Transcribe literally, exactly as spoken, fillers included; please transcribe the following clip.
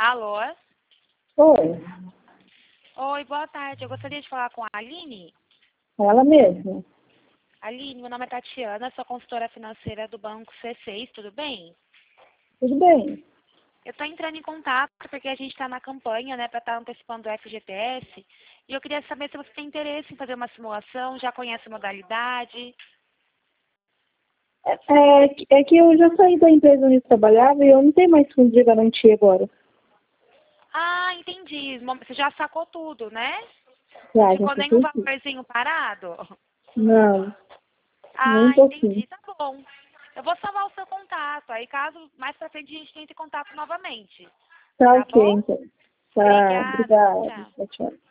Alô? Oi, Oi, boa tarde. Eu gostaria de falar com a Aline. ela mesma. Aline, meu nome é Tatiana, sou consultora financeira do Banco C seis, tudo bem? Tudo bem? Eu estou entrando em contato porque a gente está na campanha, né, para estar antecipando o F G T S. E eu queria saber se você tem interesse em fazer uma simulação, já conhece a modalidade. É, é, é que eu já saí da empresa onde eu trabalhava e eu não tenho mais fundo de garantia agora. Ah, entendi. Você já sacou tudo, né? Não Já, já ficou nenhum fiquei aqui. valorzinho parado? Não, nem um Ah, pouquinho. entendi, tá bom. Eu vou salvar o seu contato, aí caso mais pra frente a gente entre em contato novamente. Tá Tá ok, bom? então. Tá, Obrigada, tchau, obrigada. tchau. Tchau, tchau.